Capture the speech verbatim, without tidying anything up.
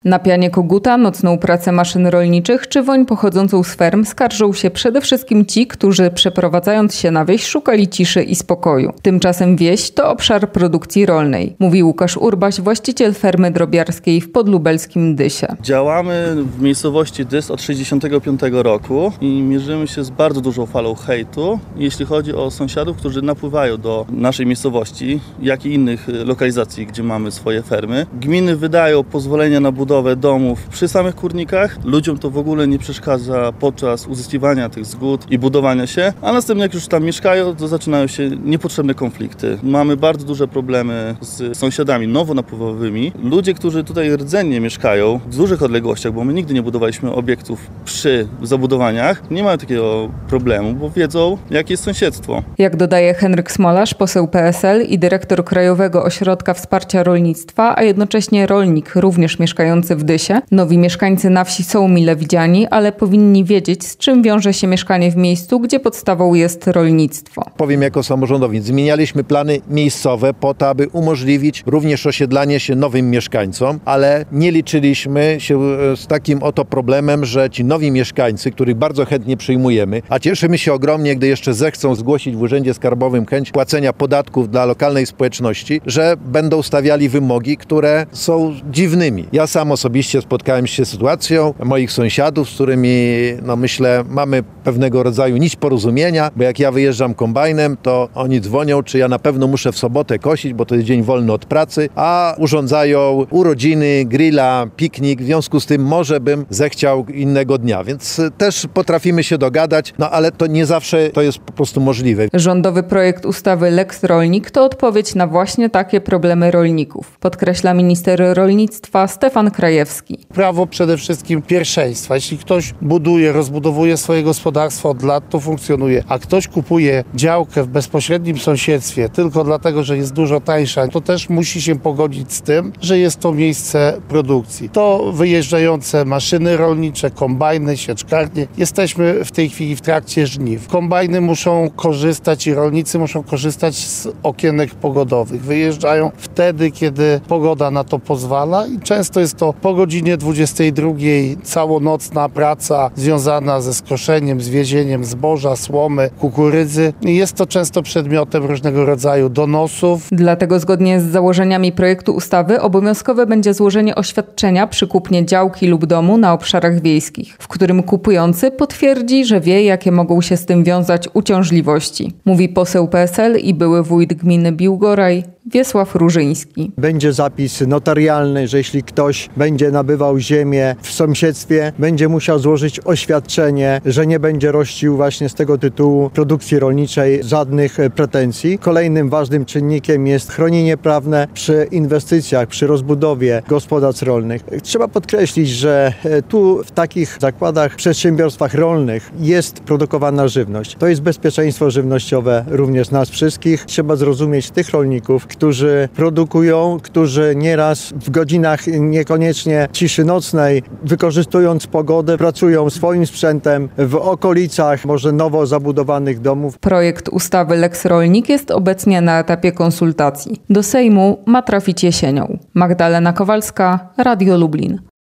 Na pianie koguta, nocną pracę maszyn rolniczych czy woń pochodzącą z ferm skarżą się przede wszystkim ci, którzy przeprowadzając się na wieś szukali ciszy i spokoju. Tymczasem wieś to obszar produkcji rolnej, mówi Łukasz Urbaś, właściciel fermy drobiarskiej w podlubelskim Dysie. Działamy w miejscowości Dys od sześćdziesiątego piątego roku i mierzymy się z bardzo dużą falą hejtu, jeśli chodzi o sąsiadów, którzy napływają do naszej miejscowości, jak i innych lokalizacji, gdzie mamy swoje fermy. Gminy wydają pozwolenia na budowę domów przy samych kurnikach. Ludziom to w ogóle nie przeszkadza podczas uzyskiwania tych zgód i budowania się, a następnie jak już tam mieszkają, to zaczynają się niepotrzebne konflikty. Mamy bardzo duże problemy z sąsiadami nowo napływowymi. Ludzie, którzy tutaj rdzennie mieszkają w dużych odległościach, bo my nigdy nie budowaliśmy obiektów przy zabudowaniach, nie mają takiego problemu, bo wiedzą, jakie jest sąsiedztwo. Jak dodaje Henryk Smolarz, poseł P S L i dyrektor Krajowego Ośrodka Wsparcia Rolnictwa, a jednocześnie rolnik, również mieszkający w Dysie, nowi mieszkańcy na wsi są mile widziani, ale powinni wiedzieć, z czym wiąże się mieszkanie w miejscu, gdzie podstawą jest rolnictwo. Powiem jako samorządowiec, zmienialiśmy plany miejscowe po to, aby umożliwić również osiedlanie się nowym mieszkańcom, ale nie liczyliśmy się z takim oto problemem, że ci nowi mieszkańcy, których bardzo chętnie przyjmujemy, a cieszymy się ogromnie, gdy jeszcze zechcą zgłosić w Urzędzie Skarbowym chęć płacenia podatków dla lokalnej społeczności, że będą stawiali wymogi, które są dziwnymi. Ja sam osobiście spotkałem się z sytuacją moich sąsiadów, z którymi, no myślę, mamy pewnego rodzaju nić porozumienia, bo jak ja wyjeżdżam kombajnem, to oni dzwonią, czy ja na pewno muszę w sobotę kosić, bo to jest dzień wolny od pracy, a urządzają urodziny, grilla, piknik, w związku z tym może bym zechciał innego dnia, więc też potrafimy się dogadać, no ale to nie zawsze to jest po prostu możliwe. Rządowy projekt ustawy Lex Rolnik to odpowiedź na właśnie takie problemy rolników, podkreśla minister rolnictwa Stefan Krajewski. Prawo przede wszystkim pierwszeństwa. Jeśli ktoś buduje, rozbudowuje swoje gospodarstwo od lat, to funkcjonuje, a ktoś kupuje działkę w bezpośrednim sąsiedztwie tylko dlatego, że jest dużo tańsza, to też musi się pogodzić z tym, że jest to miejsce produkcji. To wyjeżdżające maszyny rolnicze, kombajny, sieczkarnie. Jesteśmy w tej chwili w trakcie żniw. Kombajny muszą korzystać i rolnicy muszą korzystać z okienek pogodowych. Wyjeżdżają wtedy, kiedy pogoda na to pozwala i często jest to po godzinie dwudziestej drugiej całonocna praca związana ze skoszeniem, zwiezieniem zboża, słomy, kukurydzy. Jest to często przedmiotem różnego rodzaju donosów. Dlatego zgodnie z założeniami projektu ustawy obowiązkowe będzie złożenie oświadczenia przy kupnie działki lub domu na obszarach wiejskich, w którym kupujący potwierdzi, że wie, jakie mogą się z tym wiązać uciążliwości. Mówi poseł P S L i były wójt gminy Biłgoraj Wiesław Różyński. Będzie zapis notarialny, że jeśli ktoś będzie nabywał ziemię w sąsiedztwie, będzie musiał złożyć oświadczenie, że nie będzie rościł właśnie z tego tytułu produkcji rolniczej żadnych pretensji. Kolejnym ważnym czynnikiem jest chronienie prawne przy inwestycjach, przy rozbudowie gospodarstw rolnych. Trzeba podkreślić, że tu w takich zakładach, przedsiębiorstwach rolnych jest produkowana żywność. To jest bezpieczeństwo żywnościowe również nas wszystkich. Trzeba zrozumieć tych rolników, którzy produkują, którzy nieraz w godzinach niekoniecznie ciszy nocnej, wykorzystując pogodę, pracują swoim sprzętem w okolicach może nowo zabudowanych domów. Projekt ustawy Lex Rolnik jest obecnie na etapie konsultacji. Do Sejmu ma trafić jesienią. Magdalena Kowalska, Radio Lublin.